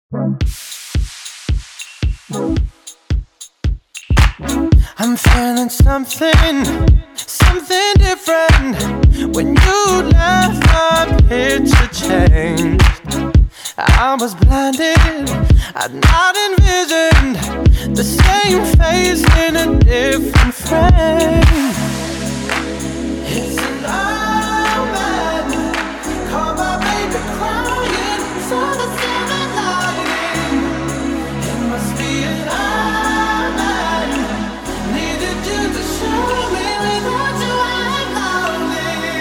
I'm feeling something different. When you left, my picture changed. I was blinded, I'd not envisioned the same face in a different frame. It's an omen, call my baby crying, saw the silver lining. It must be an omen, needed you to show me without you I'm lonely.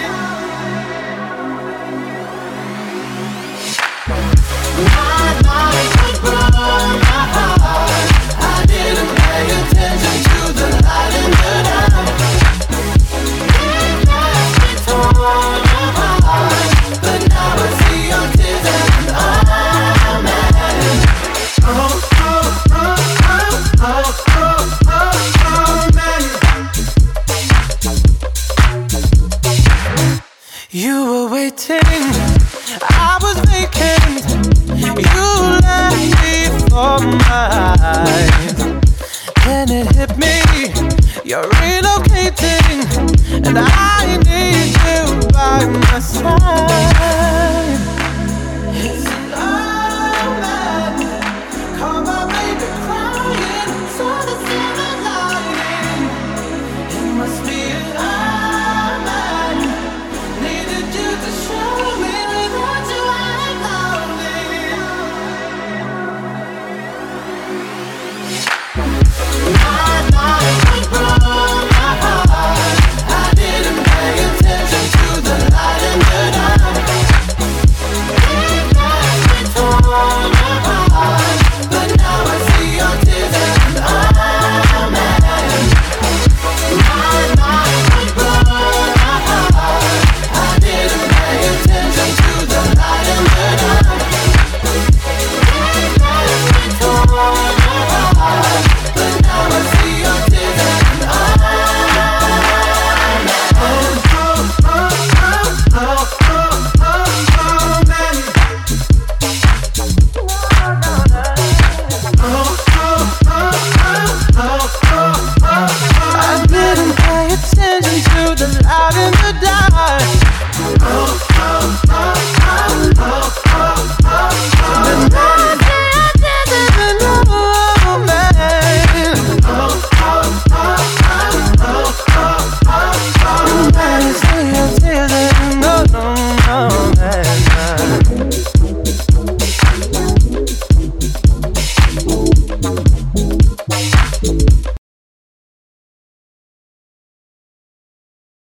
My life was broken apart. I didn't pay attention to the light in the dark. It left me torn apart, but now I see your tears as an omen. Oh, oh, oh, oh, oh, oh, oh, you were waiting, I was vacant. You left before my eyes. Then it hit me, you're relocating, and I need you by my side.